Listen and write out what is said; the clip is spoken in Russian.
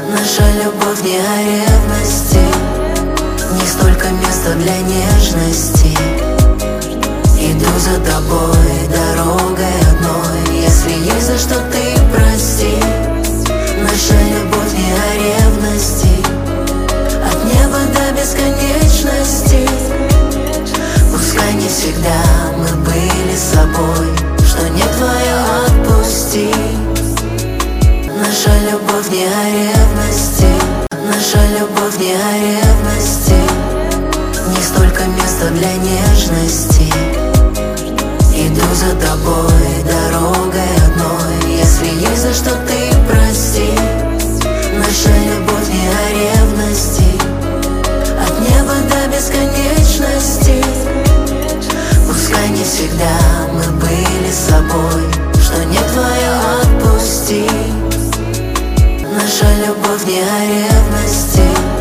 Наша любовь не о ревности, не столько места для нежности. Иду за тобой дорогой одной, если есть за что ты прости. Наша любовь не о ревности, от неба до бесконечности. Пускай не всегда мы были собой, что не твое отпусти. Наша любовь не о ревности, наша любовь не о ревности, не столько места для нежности. Иду за тобой дорогой одной, если есть за что ты прости. Наша любовь не о ревности, от неба до бесконечности. Пускай не всегда мы были собой, что не твое отпусти. Наша любовь не о ревности.